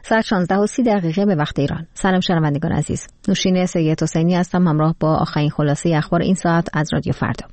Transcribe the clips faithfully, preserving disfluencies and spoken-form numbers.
ساعت شانزده و سی دقیقه به وقت ایران. سلام شنوندگان عزیز. نوشین سید حسینی هستم همراه با آخرین خلاصه اخبار این ساعت از رادیو فردا.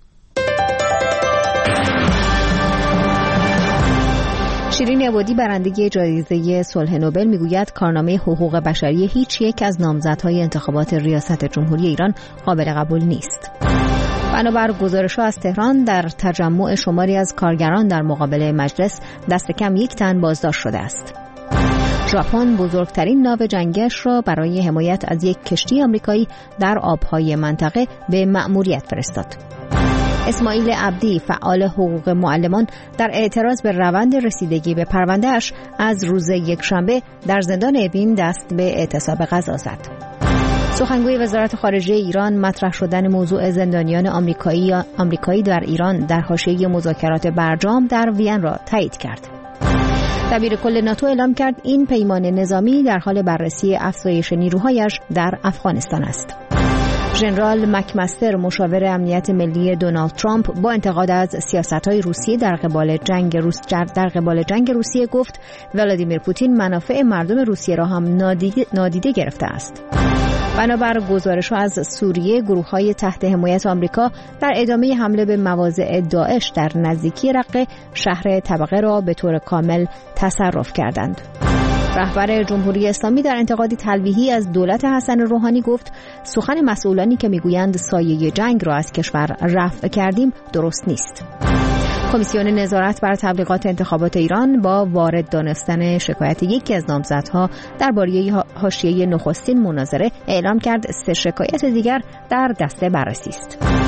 شیرین عبادی برنده جایزه صلح نوبل میگوید کارنامه حقوق بشری هیچ یک از نامزدهای انتخابات ریاست جمهوری ایران قابل قبول نیست. بنابر گزارش‌ها از تهران در تجمع شماری از کارگران در مقابل مجلس دست کم یک تن بازداشت شده است. ژاپن بزرگترین ناو جنگیش را برای حمایت از یک کشتی آمریکایی در آبهای منطقه به مأموریت فرستاد. اسماعیل عبدی فعال حقوق معلمان در اعتراض به روند رسیدگی به پرونده‌اش از روز یکشنبه در زندان اوین دست به اعتصاب غذا زد. سخنگوی وزارت خارجه ایران مطرح شدن موضوع زندانیان آمریکایی آمریکایی در ایران در حاشیه مذاکرات برجام در وین را تایید کرد. دبیر کل ناتو اعلام کرد این پیمان نظامی در حال بررسی افزایش نیروهایش در افغانستان است. ژنرال مکمستر مشاور امنیت ملی دونالد ترامپ با انتقاد از سیاست‌های روسیه در قبال جنگ روس در قبال جنگ روسیه گفت ولادیمیر پوتین منافع مردم روسیه را هم نادیده, نادیده گرفته است. بنابر گزارش‌ها از سوریه، گروه‌های تحت حمایت آمریکا در ادامه حمله به مواضع داعش در نزدیکی رقه شهر طبقه را به طور کامل تصرف کردند. رهبر جمهوری اسلامی در انتقادی تلویحی از دولت حسن روحانی گفت سخن مسئولانی که میگویند سایه جنگ را از کشور رفع کردیم درست نیست. کمیسیون نظارت بر تبلیغات انتخابات ایران با وارد دانستن شکایت یکی از نامزدها درباره حاشیه نخستین مناظره اعلام کرد سه شکایت دیگر در دسته بررسی است.